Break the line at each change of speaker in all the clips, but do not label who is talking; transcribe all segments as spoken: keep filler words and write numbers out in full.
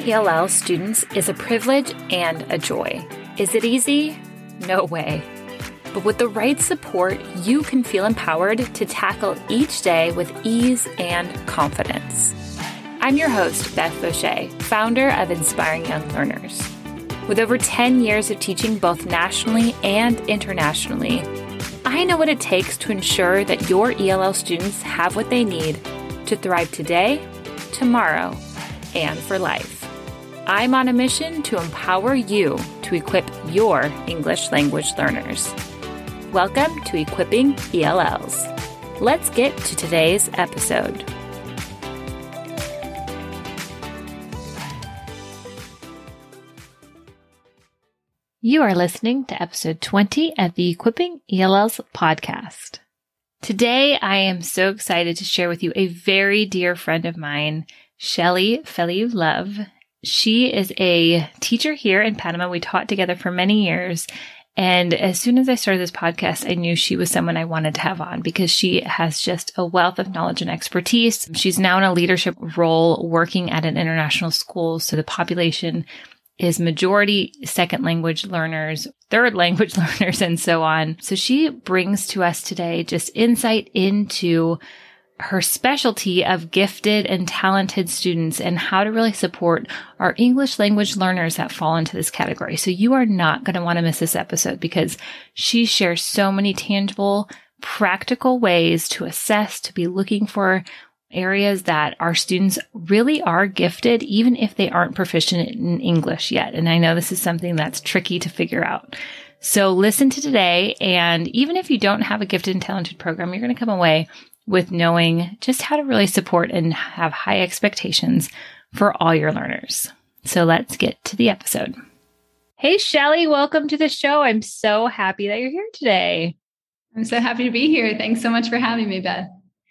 E L L students is a privilege and a joy. Is it easy? No way. But with the right support, you can feel empowered to tackle each day with ease and confidence. I'm your host, Beth Boucher, founder of Inspiring Young Learners. With over ten years of teaching both nationally and internationally, I know what it takes to ensure that your E L L students have what they need to thrive today, tomorrow, and for life. I'm on a mission to empower you to equip your English language learners. Welcome to Equipping E L Ls. Let's get to today's episode. You are listening to episode twenty of the Equipping E L Ls podcast. Today, I am so excited to share with you a very dear friend of mine, Shelly Feliu-Love. She is a teacher here in Panama. We taught together for many years. And as soon as I started this podcast, I knew she was someone I wanted to have on because she has just a wealth of knowledge and expertise. She's now in a leadership role working at an international school. So the population is majority second language learners, third language learners, and so on. So she brings to us today just insight into her specialty of gifted and talented students and how to really support our English language learners that fall into this category. So you are not going to want to miss this episode because she shares so many tangible, practical ways to assess, to be looking for areas that our students really are gifted, even if they aren't proficient in English yet. And I know this is something that's tricky to figure out. So listen to today. And even if you don't have a gifted and talented program, you're going to come away with knowing just how to really support and have high expectations for all your learners. So let's get to the episode. Hey, Shelly, welcome to the show. I'm so happy that you're here today.
I'm so happy to be here. Thanks so much for having me, Beth.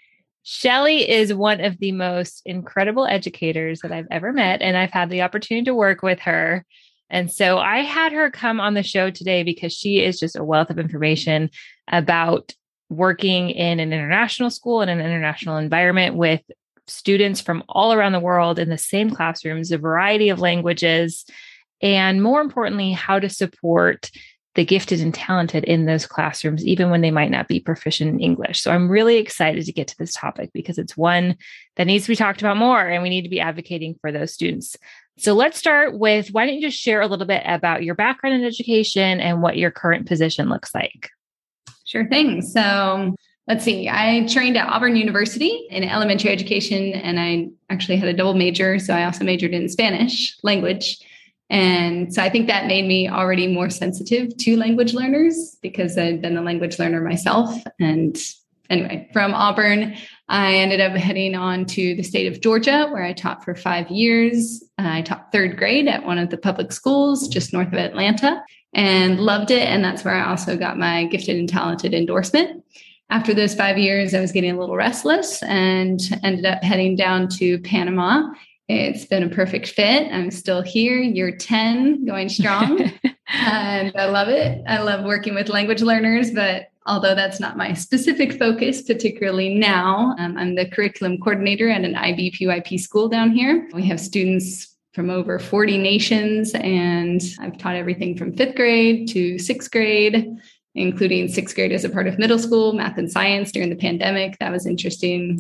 Shelly is one of the most incredible educators that I've ever met, and I've had the opportunity to work with her. And so I had her come on the show today because she is just a wealth of information about working in an international school in an international environment with students from all around the world in the same classrooms, a variety of languages, and more importantly, how to support the gifted and talented in those classrooms, even when they might not be proficient in English. So I'm really excited to get to this topic because it's one that needs to be talked about more, and we need to be advocating for those students. So let's start with, why don't you just share a little bit about your background in education and what your current position looks like?
Sure thing. So let's see. I trained at Auburn University in elementary education, and I actually had a double major. So I also majored in Spanish language. And so I think that made me already more sensitive to language learners because I'd been a language learner myself. And anyway, from Auburn, I ended up heading on to the state of Georgia, where I taught for five years. I taught third grade at one of the public schools just north of Atlanta and loved it. And that's where I also got my gifted and talented endorsement. After those five years, I was getting a little restless and ended up heading down to Panama. It's been a perfect fit. I'm still here, year ten, going strong. And I love it. I love working with language learners, but although that's not my specific focus, particularly now, um, I'm the curriculum coordinator at an I B P Y P school down here. We have students from over forty nations, and I've taught everything from fifth grade to sixth grade, including sixth grade as a part of middle school, math and science during the pandemic. That was interesting.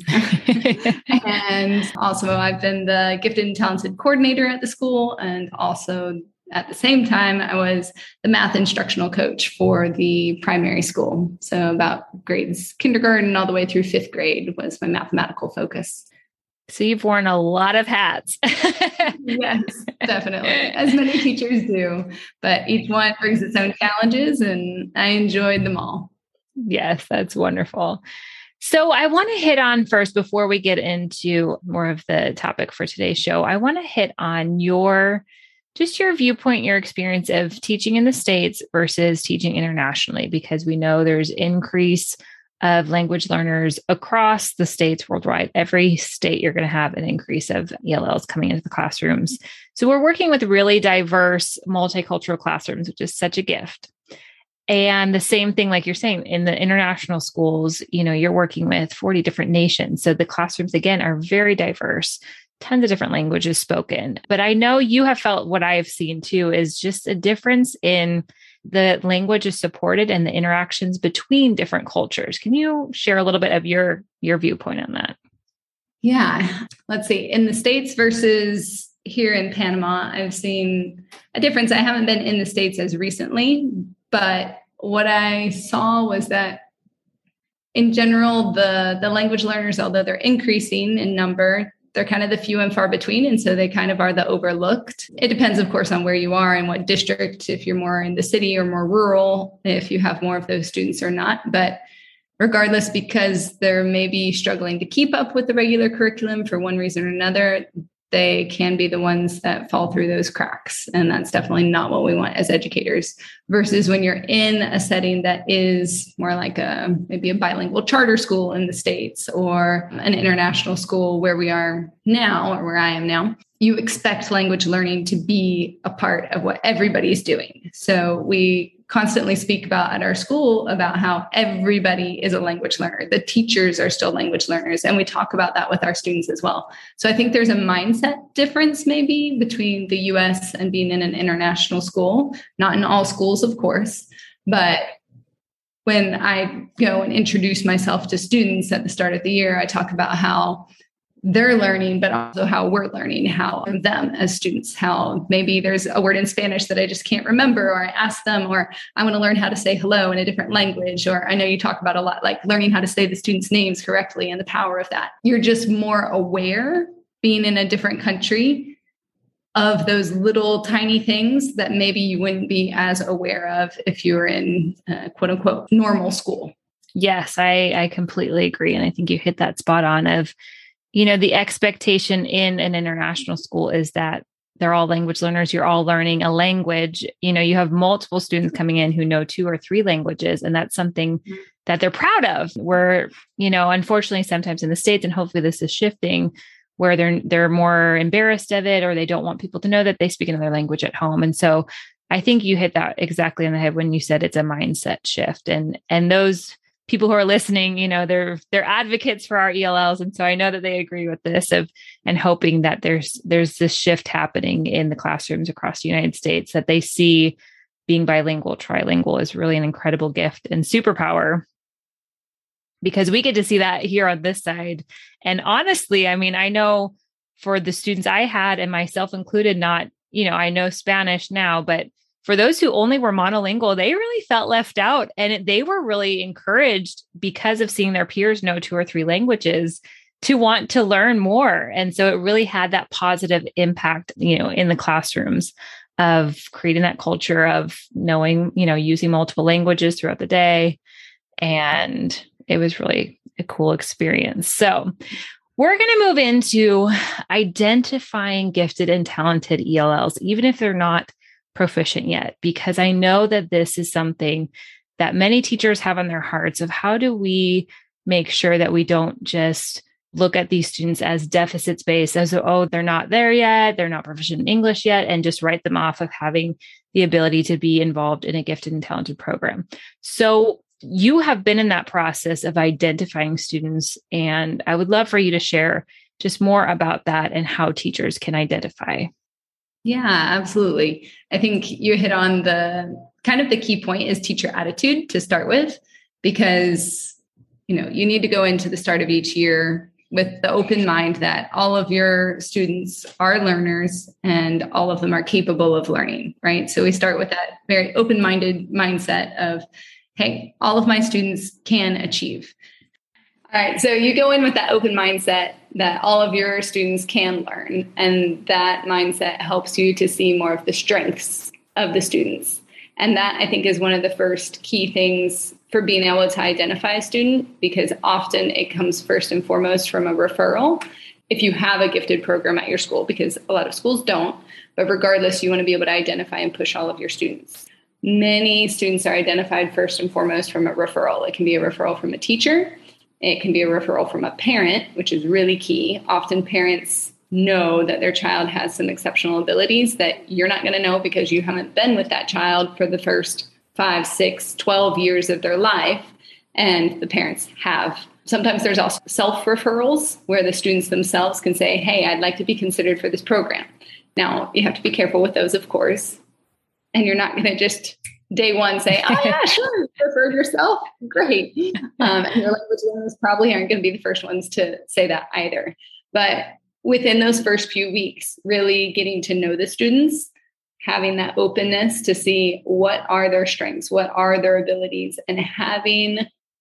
And also I've been the gifted and talented coordinator at the school. And also at the same time, I was the math instructional coach for the primary school. So about grades kindergarten all the way through fifth grade was my mathematical focus.
So you've worn a lot of hats.
Yes, definitely. As many teachers do, but each one brings its own challenges, and I enjoyed them all.
Yes, that's wonderful. So I want to hit on first, before we get into more of the topic for today's show, I want to hit on your, just your viewpoint, your experience of teaching in the States versus teaching internationally, because we know there's increase of language learners across the states worldwide. Every state, you're going to have an increase of E L Ls coming into the classrooms. So we're working with really diverse, multicultural classrooms, which is such a gift. And the same thing, like you're saying, in the international schools, you know, you're working with forty different nations. So the classrooms, again, are very diverse. tons of different languages spoken. But I know you have felt what I've seen too is just a difference in the languages supported and the interactions between different cultures. Can you share a little bit of your, your viewpoint on that?
Yeah. Let's see. In the States versus here in Panama, I've seen a difference. I haven't been in the States as recently, but what I saw was that in general, the, the language learners, although they're increasing in number, they're kind of the few and far between. And so they kind of are the overlooked. It depends, of course, on where you are and what district, if you're more in the city or more rural, if you have more of those students or not. But regardless, because they're maybe struggling to keep up with the regular curriculum for one reason or another, they can be the ones that fall through those cracks. And that's definitely not what we want as educators, versus when you're in a setting that is more like a maybe a bilingual charter school in the States or an international school where we are now, or where I am now. You expect language learning to be a part of what everybody's doing. So we constantly speak about at our school about how everybody is a language learner. The teachers are still language learners. And we talk about that with our students as well. So I think there's a mindset difference maybe between the U S and being in an international school, not in all schools, of course, but when I go and introduce myself to students at the start of the year, I talk about how they're learning, but also how we're learning, how them as students, how maybe there's a word in Spanish that I just can't remember, or I ask them, or I want to learn how to say hello in a different language. Or I know you talk about a lot, like learning how to say the students' names correctly and the power of that. You're just more aware being in a different country of those little tiny things that maybe you wouldn't be as aware of if you were in uh, quote unquote normal school.
Yes, I, I completely agree. And I think you hit that spot on of, you know, the expectation in an international school is that they're all language learners. You're all learning a language. You know, you have multiple students coming in who know two or three languages, and that's something that they're proud of. Where, you know, unfortunately, sometimes in the States, and hopefully this is shifting, where they're they're more embarrassed of it, or they don't want people to know that they speak another language at home. And so I think you hit that exactly on the head when you said it's a mindset shift. And and those people who are listening, you know, they're, they're advocates for our E L Ls. And so I know that they agree with this of, and hoping that there's, there's this shift happening in the classrooms across the United States, that they see being bilingual, trilingual is really an incredible gift and superpower, because we get to see that here on this side. And honestly, I mean, I know for the students I had, and myself included, not, you know, I know Spanish now, but for those who only were monolingual, they really felt left out, and it, they were really encouraged, because of seeing their peers know two or three languages, to want to learn more. And so it really had that positive impact, you know, in the classrooms of creating that culture of knowing, you know, using multiple languages throughout the day. And it was really a cool experience. So we're going to move into identifying gifted and talented E L Ls, even if they're not proficient yet, because I know that this is something that many teachers have on their hearts of how do we make sure that we don't just look at these students as deficits based, as, oh, they're not there yet, they're not proficient in English yet, and just write them off of having the ability to be involved in a gifted and talented program. So you have been in that process of identifying students, and I would love for you to share just more about that and how teachers can identify.
Yeah, absolutely. I think you hit on the kind of the key point is teacher attitude to start with, because, you know, you need to go into the start of each year with the open mind that all of your students are learners and all of them are capable of learning, right? So we start with that very open-minded mindset of, hey, all of my students can achieve. All right. So you go in with that open mindset that all of your students can learn. And that mindset helps you to see more of the strengths of the students. And that, I think, is one of the first key things for being able to identify a student, because often it comes first and foremost from a referral. If you have a gifted program at your school, because a lot of schools don't, but regardless, you want to be able to identify and push all of your students. Many students are identified first and foremost from a referral. It can be a referral from a teacher. It can be a referral from a parent, which is really key. Often parents know that their child has some exceptional abilities that you're not going to know because you haven't been with that child for the first five, six, twelve years of their life. And the parents have Sometimes there's also self-referrals where the students themselves can say, hey, I'd like to be considered for this program. Now, you have to be careful with those, of course. And you're not going to just day one say, oh, yeah, sure, you referred yourself. Great. Um, and your language learners probably aren't going to be the first ones to say that either. But within those first few weeks, really getting to know the students, having that openness to see what are their strengths, what are their abilities, and having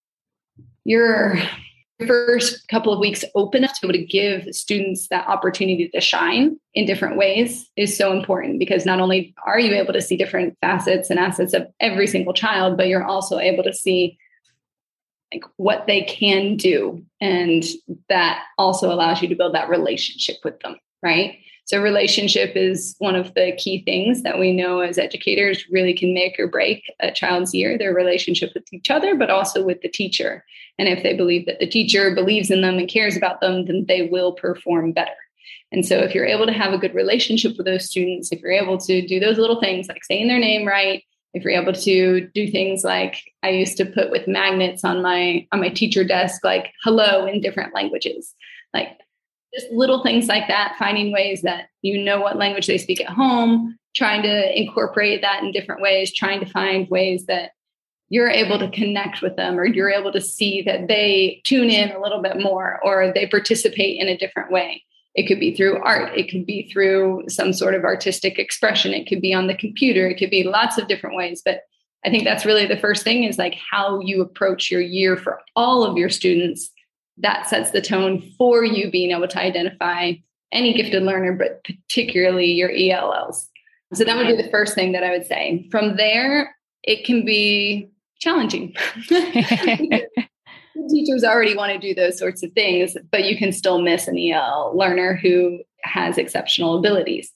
your first couple of weeks open enough to be able to give students that opportunity to shine in different ways is so important, because not only are you able to see different facets and assets of every single child, but you're also able to see like what they can do. And that also allows you to build that relationship with them, right? So relationship is one of the key things that we know as educators really can make or break a child's year, their relationship with each other, but also with the teacher. And if they believe that the teacher believes in them and cares about them, then they will perform better. And so if you're able to have a good relationship with those students, if you're able to do those little things like saying their name right, if you're able to do things like I used to put with magnets on my on my teacher desk, like hello in different languages, like just little things like that, finding ways that you know what language they speak at home, trying to incorporate that in different ways, trying to find ways that you're able to connect with them, or you're able to see that they tune in a little bit more, or they participate in a different way. It could be through art. It could be through some sort of artistic expression. It could be on the computer. It could be lots of different ways. But I think that's really the first thing, is like how you approach your year for all of your students. That sets the tone for you being able to identify any gifted learner, but particularly your E L Ls. So that would be the first thing that I would say. From there, it can be challenging. Teachers already want to do those sorts of things, but you can still miss an E L learner who has exceptional abilities.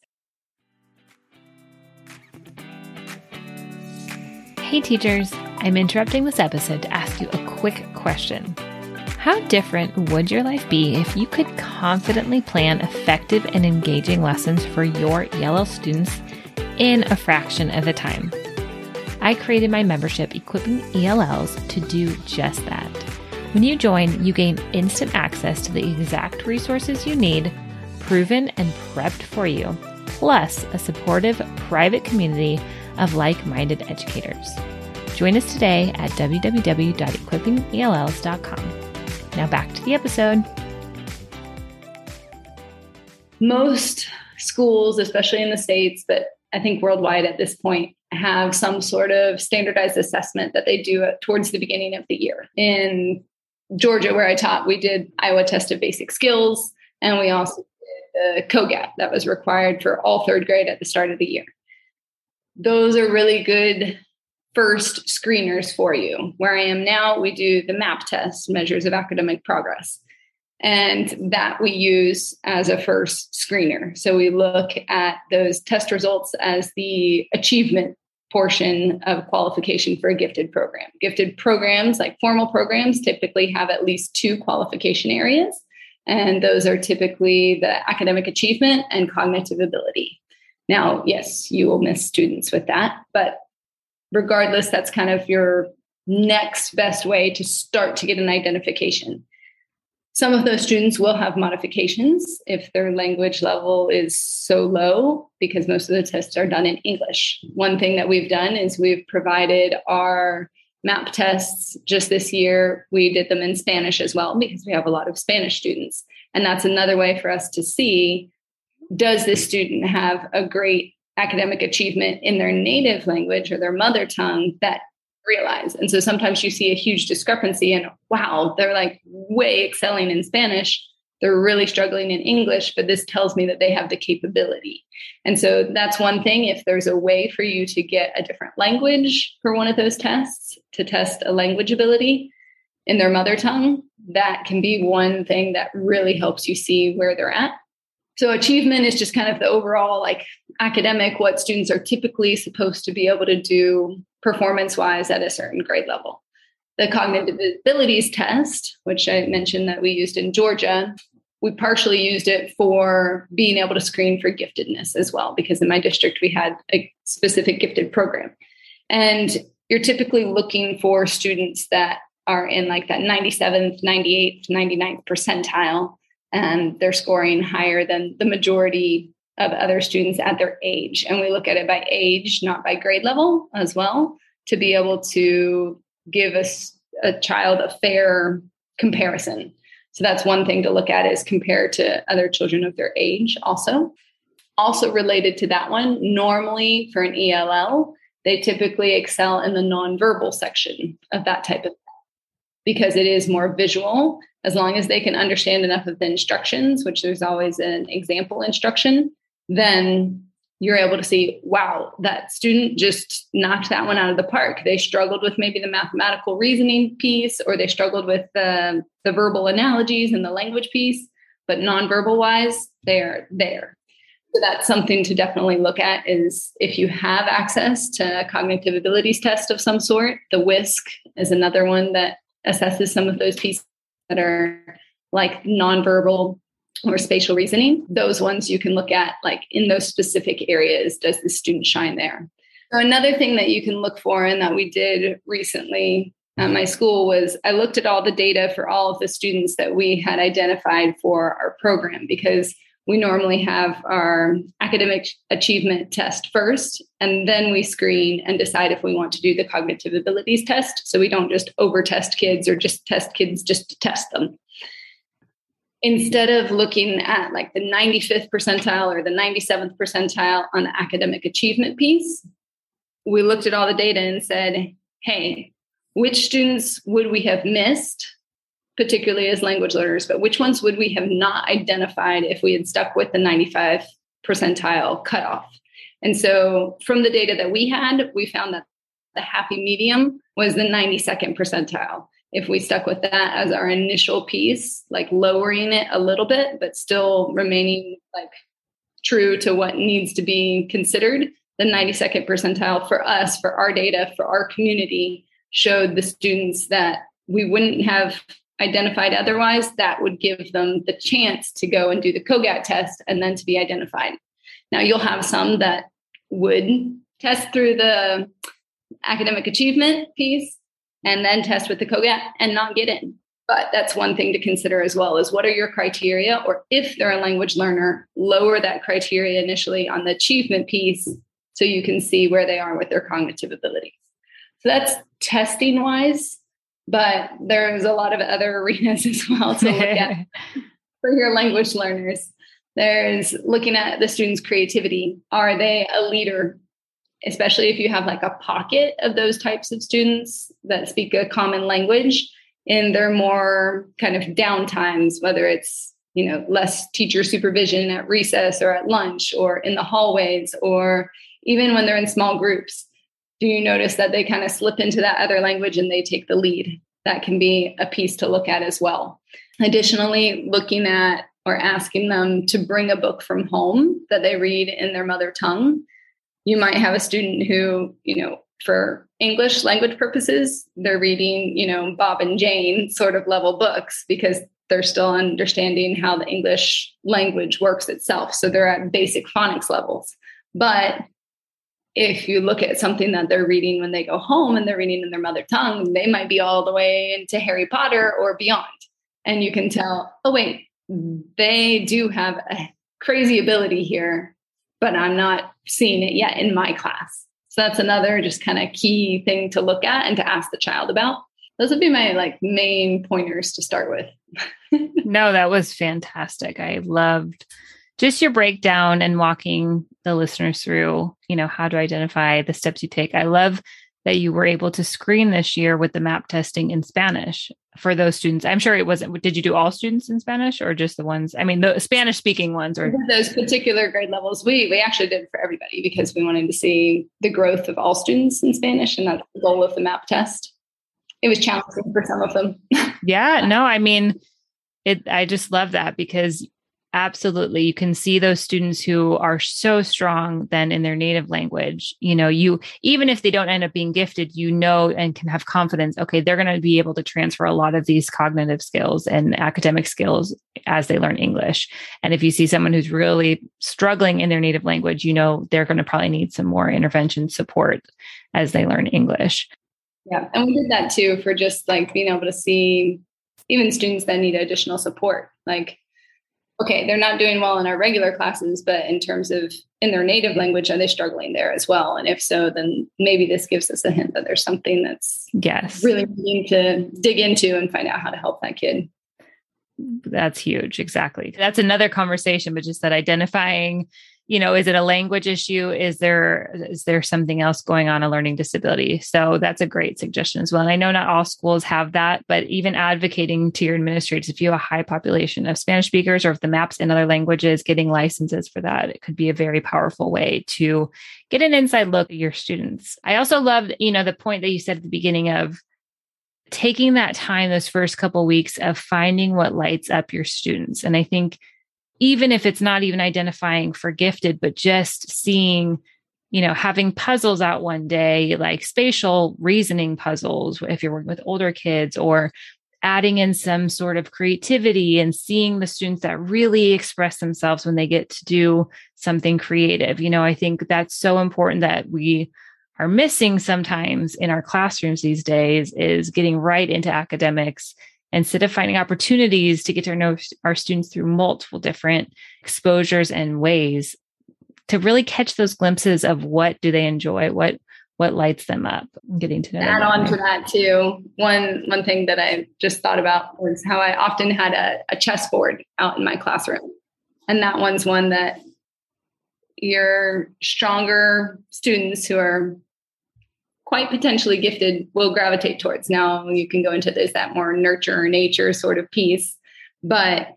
Hey teachers, I'm interrupting this episode to ask you a quick question. How different would your life be if you could confidently plan effective and engaging lessons for your E L L students in a fraction of the time? I created my membership Equipping E L Ls to do just that. When you join, you gain instant access to the exact resources you need, proven and prepped for you, plus a supportive private community of like-minded educators. Join us today at w w w dot equipping e l ls dot com. Now back to the episode.
Most schools, especially in the States, but I think worldwide at this point, have some sort of standardized assessment that they do towards the beginning of the year. In Georgia, where I taught, we did Iowa Test of Basic Skills, and we also did the COGAT that was required for all third grade at the start of the year. Those are really good first screeners for you. Where I am now, we do the MAP test, Measures of Academic Progress, and that we use as a first screener. So we look at those test results as the achievement portion of qualification for a gifted program. Gifted programs, like formal programs, typically have at least two qualification areas, and those are typically the academic achievement and cognitive ability. Now, yes, you will miss students with that, but regardless, that's kind of your next best way to start to get an identification. Some of those students will have modifications if their language level is so low, because most of the tests are done in English. One thing that we've done is we've provided our MAP tests just this year. We did them in Spanish as well, because we have a lot of Spanish students. And that's another way for us to see, does this student have a great academic achievement in their native language or their mother tongue that realize. And so sometimes you see a huge discrepancy and wow, they're like way excelling in Spanish. They're really struggling in English, but this tells me that they have the capability. And so that's one thing. If there's a way for you to get a different language for one of those tests, to test a language ability in their mother tongue, that can be one thing that really helps you see where they're at. So achievement is just kind of the overall like academic, what students are typically supposed to be able to do performance-wise at a certain grade level. The cognitive abilities test, which I mentioned that we used in Georgia, we partially used it for being able to screen for giftedness as well, because in my district, we had a specific gifted program. And you're typically looking for students that are in like that ninety-seventh, ninety-eighth, ninety-ninth percentile, and they're scoring higher than the majority of other students at their age. And we look at it by age, not by grade level as well, to be able to give us a child a fair comparison. So that's one thing to look at, is compare to other children of their age also. Also related to that one, normally for an E L L, they typically excel in the nonverbal section of that type of because it is more visual. As long as they can understand enough of the instructions, which there's always an example instruction, then you're able to see, wow, that student just knocked that one out of the park. They struggled with maybe the mathematical reasoning piece, or they struggled with the, the verbal analogies and the language piece, but nonverbal wise, they're there. So that's something to definitely look at, is if you have access to a cognitive abilities test of some sort. The WISC is another one that assesses some of those pieces that are like nonverbal or spatial reasoning. Those ones you can look at, like in those specific areas, does the student shine there? So another thing that you can look for, and that we did recently at my school, was I looked at all the data for all of the students that we had identified for our program, because we normally have our academic achievement test first, and then we screen and decide if we want to do the cognitive abilities test. So we don't just over test kids or just test kids just to test them. Instead of looking at like the ninety-fifth percentile or the ninety-seventh percentile on the academic achievement piece, we looked at all the data and said, hey, which students would we have missed, particularly as language learners, but which ones would we have not identified if we had stuck with the ninety-five percentile cutoff? And so from the data that we had, we found that the happy medium was the ninety-second percentile. If we stuck with that as our initial piece, like lowering it a little bit, but still remaining like true to what needs to be considered, the ninety-second percentile for us, for our data, for our community, showed the students that we wouldn't have identified otherwise, that would give them the chance to go and do the COGAT test and then to be identified. Now, you'll have some that would test through the academic achievement piece and then test with the COGAT and not get in. But that's one thing to consider as well, is what are your criteria? Or if they're a language learner, lower that criteria initially on the achievement piece so you can see where they are with their cognitive abilities. So that's testing wise, but there's a lot of other arenas as well to look at for your language learners. There's looking at the student's creativity. Are they a leader? Especially if you have like a pocket of those types of students that speak a common language in their more kind of down times, whether it's, you know, less teacher supervision at recess or at lunch or in the hallways, or even when they're in small groups. Do you notice that they kind of slip into that other language and they take the lead? That can be a piece to look at as well. Additionally, looking at or asking them to bring a book from home that they read in their mother tongue. You might have a student who, you know, for English language purposes, they're reading, you know, Bob and Jane sort of level books because they're still understanding how the English language works itself. So they're at basic phonics levels. But if you look at something that they're reading when they go home and they're reading in their mother tongue, they might be all the way into Harry Potter or beyond. And you can tell, oh, wait, they do have a crazy ability here, but I'm not seeing it yet in my class. So that's another just kind of key thing to look at and to ask the child about. Those would be my like main pointers to start with.
No, that was fantastic. I loved just your breakdown and walking the listeners through, you know, how to identify the steps you take. I love that you were able to screen this year with the MAP testing in Spanish for those students. I'm sure it wasn't, did you do all students in Spanish or just the ones, I mean, the Spanish speaking ones? Or
those particular grade levels, we we actually did for everybody because we wanted to see the growth of all students in Spanish. And that's the goal of the MAP test. It was challenging for some of them.
Yeah, no, I mean, it. I just love that because absolutely, you can see those students who are so strong then in their native language. You know, you, even if they don't end up being gifted, you know, and can have confidence, okay, they're going to be able to transfer a lot of these cognitive skills and academic skills as they learn English. And if you see someone who's really struggling in their native language, you know, they're going to probably need some more intervention support as they learn English.
Yeah. And we did that too for just like being able to see even students that need additional support. Like, okay, they're not doing well in our regular classes, but in terms of in their native language, are they struggling there as well? And if so, then maybe this gives us a hint that there's something that's
yes,
really needing to dig into and find out how to help that kid.
That's huge. Exactly. That's another conversation, but just that identifying, you know, is it a language issue? Is there, is there something else going on, a learning disability? So that's a great suggestion as well. And I know not all schools have that, but even advocating to your administrators, if you have a high population of Spanish speakers, or if the map's in other languages, getting licenses for that, it could be a very powerful way to get an inside look at your students. I also loved, you know, the point that you said at the beginning of taking that time, those first couple of weeks of finding what lights up your students. And I think even if it's not even identifying for gifted, but just seeing, you know, having puzzles out one day, like spatial reasoning puzzles, if you're working with older kids, or adding in some sort of creativity and seeing the students that really express themselves when they get to do something creative. You know, I think that's so important that we are missing sometimes in our classrooms these days, is getting right into academics instead of finding opportunities to get to know our students through multiple different exposures and ways to really catch those glimpses of what do they enjoy, what what lights them up, getting to know them.
Add on to that too. One one thing that I just thought about was how I often had a, a chessboard out in my classroom. And that one's one that your stronger students who are quite potentially gifted will gravitate towards. Now you can go into this, that more nurture or nature sort of piece, but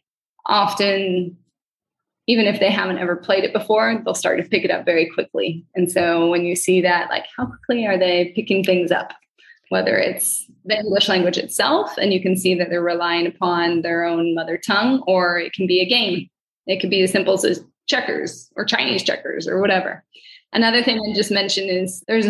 often, even if they haven't ever played it before, they'll start to pick it up very quickly. And so when you see that, like, how quickly are they picking things up, whether it's the English language itself, and you can see that they're relying upon their own mother tongue, or it can be a game. It could be as simple as checkers or Chinese checkers or whatever. Another thing I just mentioned is there's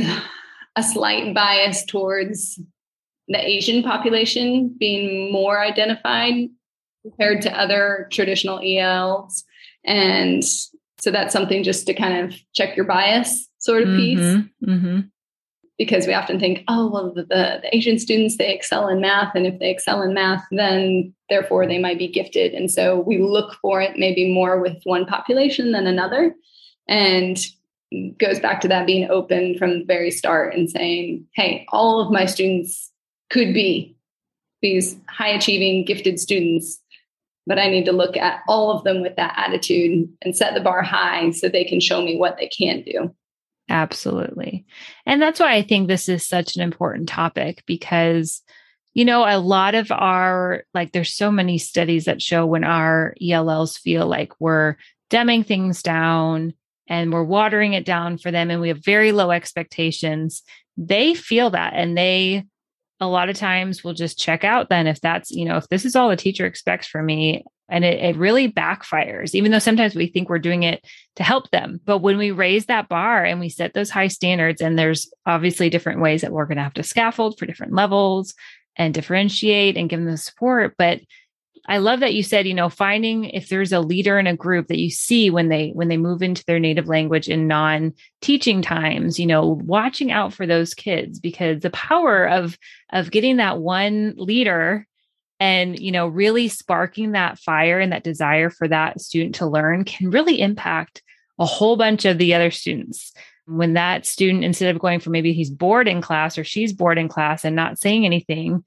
a slight bias towards the Asian population being more identified compared to other traditional E Ls. And so that's something just to kind of check your bias sort of piece.
Mm-hmm, mm-hmm.
Because we often think, oh, well, the, the Asian students, they excel in math. And if they excel in math, then therefore they might be gifted. And so we look for it maybe more with one population than another. And goes back to that being open from the very start and saying, hey, all of my students could be these high achieving, gifted students, but I need to look at all of them with that attitude and set the bar high so they can show me what they can do.
Absolutely. And that's why I think this is such an important topic, because, you know, a lot of our, like, there's so many studies that show when our E L Ls feel like we're dumbing things down and we're watering it down for them, and we have very low expectations, they feel that. And they, a lot of times will just check out then if that's, you know, if this is all the teacher expects from me, and it, it really backfires, even though sometimes we think we're doing it to help them. But when we raise that bar and we set those high standards, and there's obviously different ways that we're going to have to scaffold for different levels and differentiate and give them the support. But I love that you said, you know, finding if there's a leader in a group that you see when they, when they move into their native language in non-teaching times, you know, watching out for those kids, because the power of, of getting that one leader and, you know, really sparking that fire and that desire for that student to learn can really impact a whole bunch of the other students. When that student, instead of going for maybe he's bored in class or she's bored in class and not saying anything,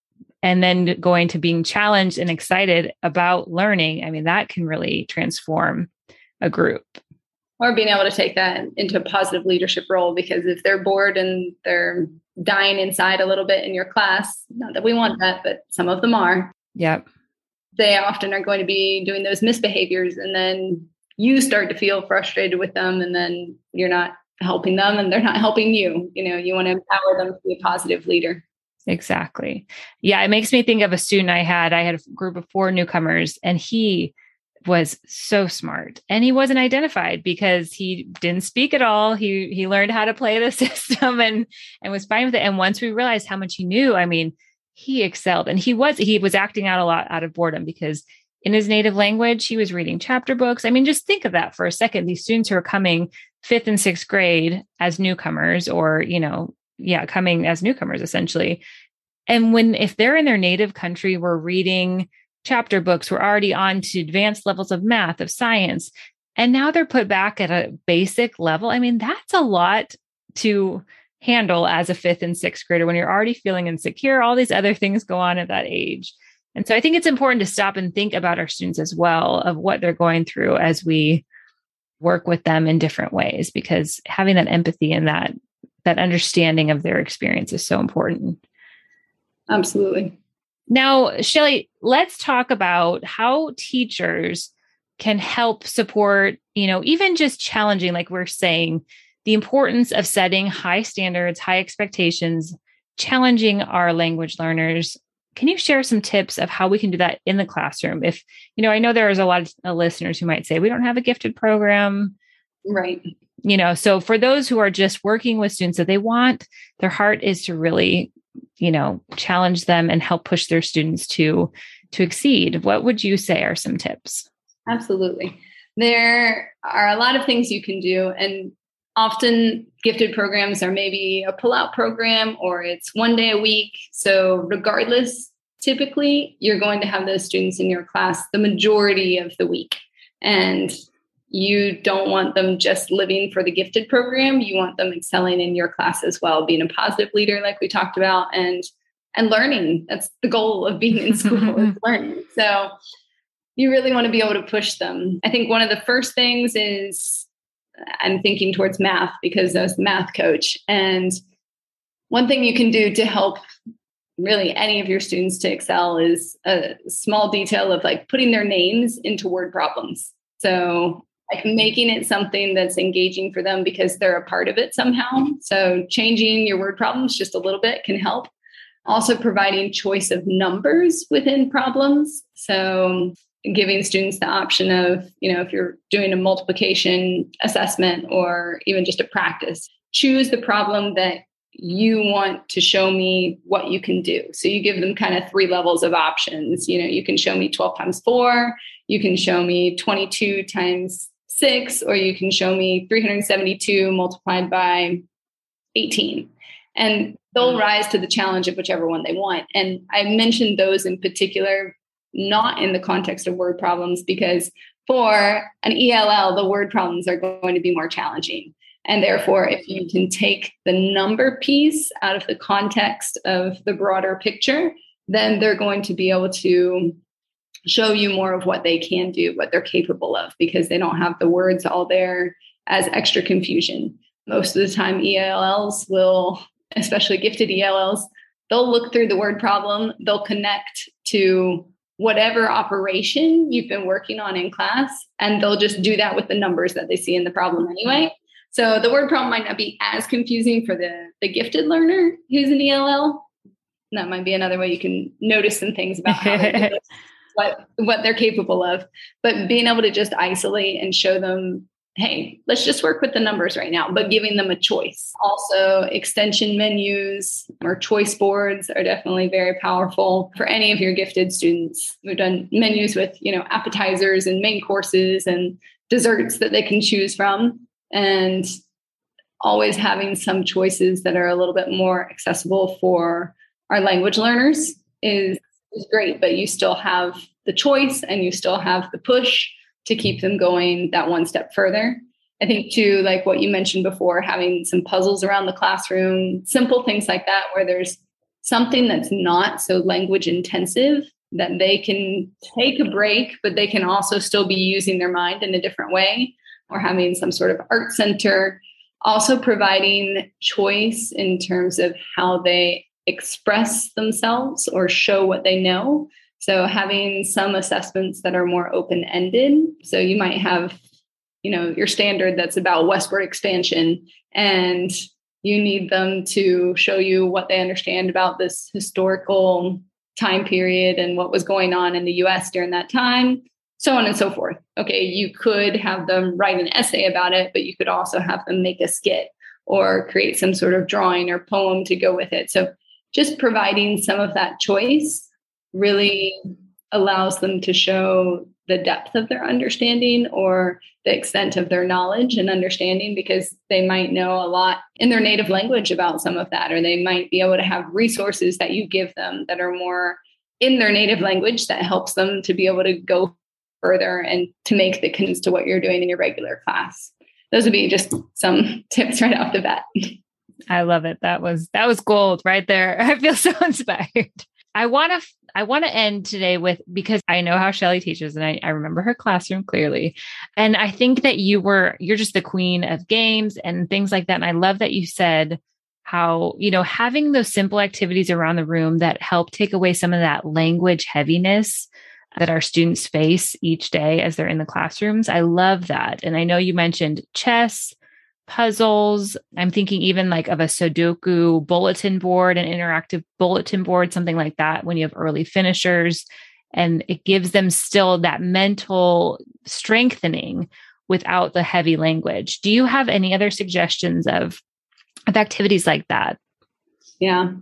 and then going to being challenged and excited about learning, I mean, that can really transform a group.
Or being able to take that into a positive leadership role, because if they're bored and they're dying inside a little bit in your class, not that we want that, but some of them are.
Yep.
They often are going to be doing those misbehaviors, and then you start to feel frustrated with them, and then you're not helping them and they're not helping you. You know, you want to empower them to be a positive leader.
Exactly. Yeah. It makes me think of a student I had. I had a group of four newcomers, and he was so smart, and he wasn't identified because he didn't speak at all. He, he learned how to play the system and, and was fine with it. And once we realized how much he knew, I mean, he excelled, and he was, he was acting out a lot out of boredom, because in his native language, he was reading chapter books. I mean, just think of that for a second. These students who are coming fifth and sixth grade as newcomers, or, you know, yeah, coming as newcomers, essentially. And when, if they're in their native country, we're reading chapter books, we're already on to advanced levels of math, of science, and now they're put back at a basic level. I mean, that's a lot to handle as a fifth and sixth grader when you're already feeling insecure. All these other things go on at that age. And so I think it's important to stop and think about our students as well, of what they're going through as we work with them in different ways, because having that empathy and that, that understanding of their experience is so important.
Absolutely.
Now, Shelly, let's talk about how teachers can help support, you know, even just challenging, like we're saying, the importance of setting high standards, high expectations, challenging our language learners. Can you share some tips of how we can do that in the classroom? If, you know, I know there's a lot of uh, listeners who might say, we don't have a gifted program.
Right.
You know, so for those who are just working with students that they want, their heart is to really, you know, challenge them and help push their students to, to exceed. What would you say are some tips?
Absolutely. There are a lot of things you can do. And often gifted programs are maybe a pull-out program or it's one day a week. So regardless, typically you're going to have those students in your class the majority of the week. And you don't want them just living for the gifted program. You want them excelling in your class as well, being a positive leader like we talked about, and and learning. That's the goal of being in school, is learning. So you really want to be able to push them. I think one of the first things is, I'm thinking towards math because I was the math coach. And one thing you can do to help really any of your students to excel is a small detail of like putting their names into word problems. So like making it something that's engaging for them because they're a part of it somehow. So changing your word problems just a little bit can help. Also providing choice of numbers within problems. So giving students the option of, you know, if you're doing a multiplication assessment or even just a practice, choose the problem that you want to show me what you can do. So you give them kind of three levels of options. You know, you can show me twelve times four, you can show me twenty-two times six, or you can show me three hundred seventy-two multiplied by eighteen. And they'll rise to the challenge of whichever one they want. And I mentioned those in particular, not in the context of word problems, because for an E L L, the word problems are going to be more challenging. And therefore, if you can take the number piece out of the context of the broader picture, then they're going to be able to show you more of what they can do, what they're capable of, because they don't have the words all there as extra confusion. Most of the time, E L Ls will, especially gifted E L Ls, they'll look through the word problem, they'll connect to whatever operation you've been working on in class, and they'll just do that with the numbers that they see in the problem anyway. So the word problem might not be as confusing for the, the gifted learner who's an E L L. That might be another way you can notice some things about how they do this, what, what they're capable of. But being able to just isolate and show them, hey, let's just work with the numbers right now, but giving them a choice. Also, extension menus or choice boards are definitely very powerful for any of your gifted students. We've done menus with, you know, appetizers and main courses and desserts that they can choose from. And always having some choices that are a little bit more accessible for our language learners is, is great, but you still have the choice and you still have the push to keep them going that one step further. I think too, like what you mentioned before, having some puzzles around the classroom, simple things like that, where there's something that's not so language intensive that they can take a break, but they can also still be using their mind in a different way, or having some sort of art center. Also providing choice in terms of how they express themselves or show what they know. So having some assessments that are more open-ended. So you might have, you know, your standard that's about westward expansion, and you need them to show you what they understand about this historical time period and what was going on in the U S during that time, so on and so forth. Okay, you could have them write an essay about it, but you could also have them make a skit or create some sort of drawing or poem to go with it. So just providing some of that choice really allows them to show the depth of their understanding or the extent of their knowledge and understanding, because they might know a lot in their native language about some of that, or they might be able to have resources that you give them that are more in their native language that helps them to be able to go further and to make the connections to what you're doing in your regular class. Those would be just some tips right off the bat.
I love it. That was, that was gold right there. I feel so inspired. I want to, I want to end today with, because I know how Shelly teaches and I, I remember her classroom clearly. And I think that you were, you're just the queen of games and things like that. And I love that you said how, you know, having those simple activities around the room that help take away some of that language heaviness that our students face each day as they're in the classrooms. I love that. And I know you mentioned chess, puzzles. I'm thinking even like of a Sudoku bulletin board, an interactive bulletin board, something like that when you have early finishers, and it gives them still that mental strengthening without the heavy language. Do you have any other suggestions of, of activities like that?
Yeah.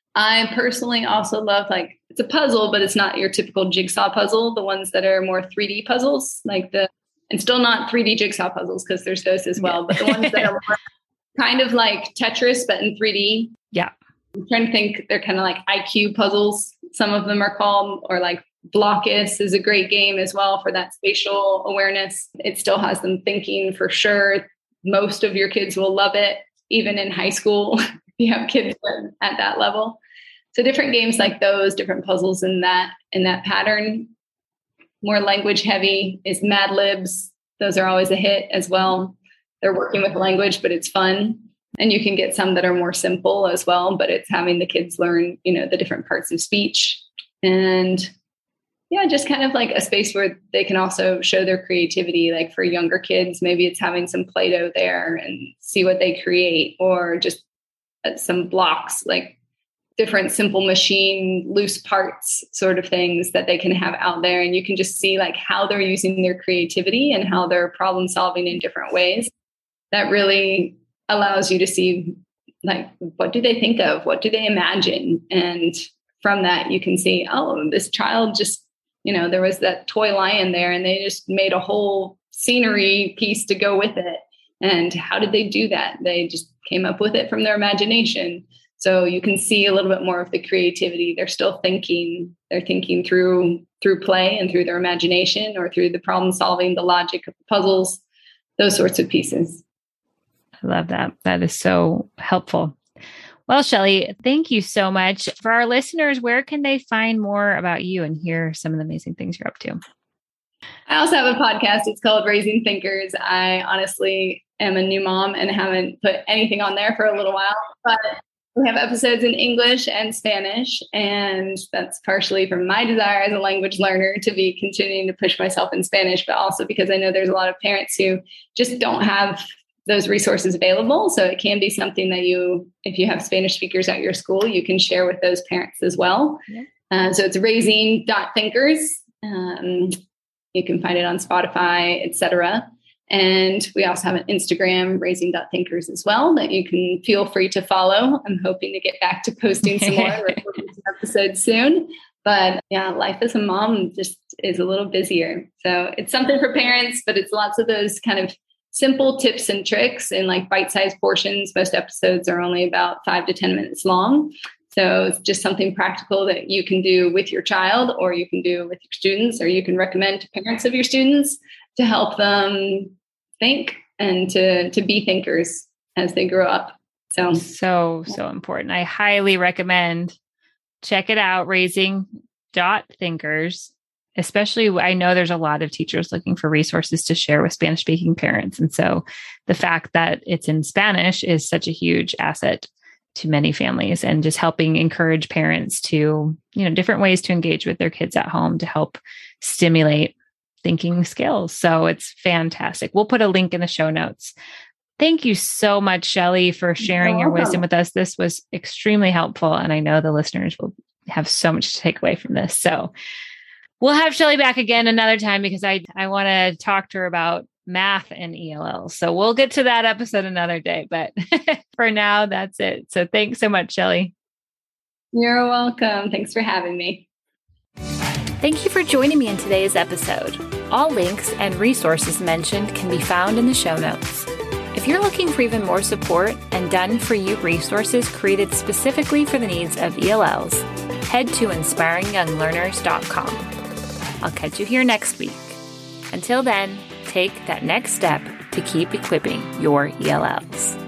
I personally also love, like, it's a puzzle, but it's not your typical jigsaw puzzle. The ones that are more three D puzzles, like the, and still not three D jigsaw puzzles, because there's those as well, but the ones that are more kind of like Tetris, but in three D.
Yeah.
I'm trying to think, they're kind of like I Q puzzles. Some of them are called, or like Blockus is a great game as well for that spatial awareness. It still has them thinking for sure. Most of your kids will love it, even in high school. You have kids at that level. So different games like those, different puzzles in that, in that pattern. More language heavy is Mad Libs. Those are always a hit as well. They're working with language, but it's fun. And you can get some that are more simple as well, but it's having the kids learn, you know, the different parts of speech. And yeah, just kind of like a space where they can also show their creativity. Like for younger kids, maybe it's having some Play-Doh there and see what they create, or just some blocks, like different simple machine, loose parts sort of things that they can have out there. And you can just see like how they're using their creativity and how they're problem solving in different ways. That really allows you to see, like, what do they think of? What do they imagine? And from that, you can see, oh, this child just, you know, there was that toy lion there and they just made a whole scenery piece to go with it. And how did they do that? They just came up with it from their imagination. So you can see a little bit more of the creativity. They're still thinking, they're thinking through, through play and through their imagination, or through the problem solving, the logic of the puzzles, those sorts of pieces.
I love that. That is so helpful. Well, Shelly, thank you so much. For our listeners, where can they find more about you and hear some of the amazing things you're up to?
I also have a podcast. It's called Raising Thinkers. I honestly am a new mom and haven't put anything on there for a little while, but we have episodes in English and Spanish. And that's partially from my desire as a language learner to be continuing to push myself in Spanish, but also because I know there's a lot of parents who just don't have those resources available. So it can be something that you, if you have Spanish speakers at your school, you can share with those parents as well. Yeah. Uh, so it's raising dot thinkers. Um, you can find it on Spotify, et cetera. And we also have an Instagram, raising dot thinkers as well, that you can feel free to follow. I'm hoping to get back to posting some more recording some episodes soon. But yeah, life as a mom just is a little busier. So it's something for parents, but it's lots of those kind of simple tips and tricks in like bite-sized portions. Most episodes are only about five to ten minutes long. So it's just something practical that you can do with your child, or you can do with your students, or you can recommend to parents of your students to help them think and to, to be thinkers as they grow up. So,
so, so important. I highly recommend check it out, raising dot thinkers. Especially, I know there's a lot of teachers looking for resources to share with Spanish speaking parents. And so the fact that it's in Spanish is such a huge asset to many families, and just helping encourage parents to, you know, different ways to engage with their kids at home to help stimulate thinking skills. So it's fantastic. We'll put a link in the show notes. Thank you so much, Shelly, for sharing your wisdom with us. This was extremely helpful. And I know the listeners will have so much to take away from this. So we'll have Shelly back again another time, because I, I want to talk to her about math and E L L. So we'll get to that episode another day. But for now, that's it. So thanks so much, Shelly.
You're welcome. Thanks for having me.
Thank you for joining me in today's episode. All links and resources mentioned can be found in the show notes. If you're looking for even more support and done-for-you resources created specifically for the needs of E L Ls, head to inspiring young learners dot com. I'll catch you here next week. Until then, take that next step to keep equipping your E L Ls.